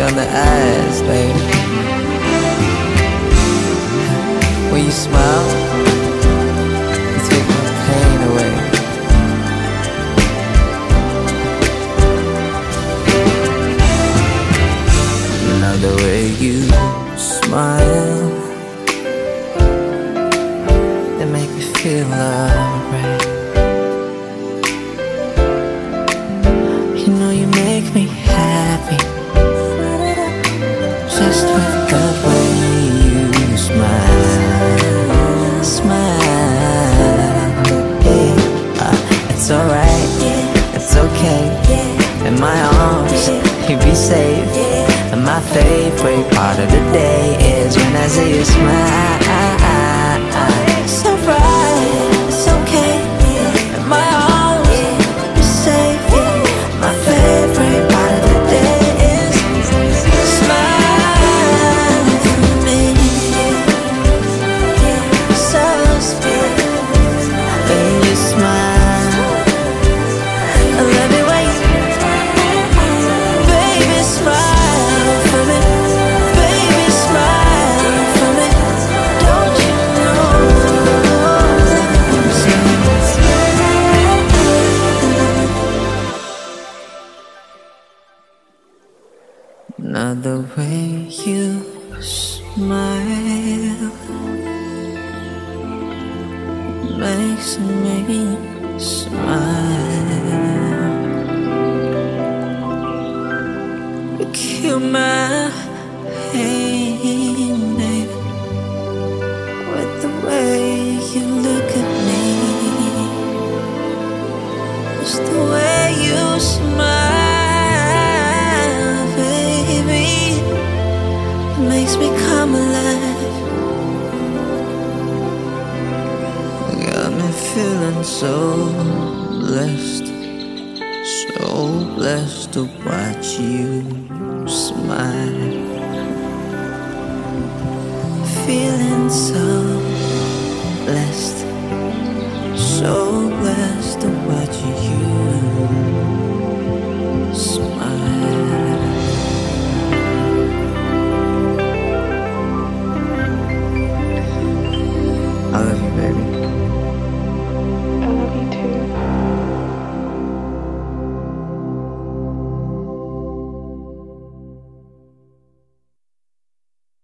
on the eyes, baby. When you smile, you take my pain away. Now the way you smile, they make me feel alright. You know you make me happy, just with the way you smile, smile. Yeah, it's alright, it's okay. In my arms, you be safe. And my favorite part of the day is when I see you smile. It's alright, it's okay. In my arms, you're safe. My favorite part of the day is smile for me. So sweet when you smile. I love it when you, baby, smile for me. Baby, smile for me. Don't you know? Now the way you smile makes me smile. You kill my pain, baby, with the way you look at me. It's the way you smile, baby, it makes me come alive. Got me feeling so blessed, so blessed to watch you smile. Feeling so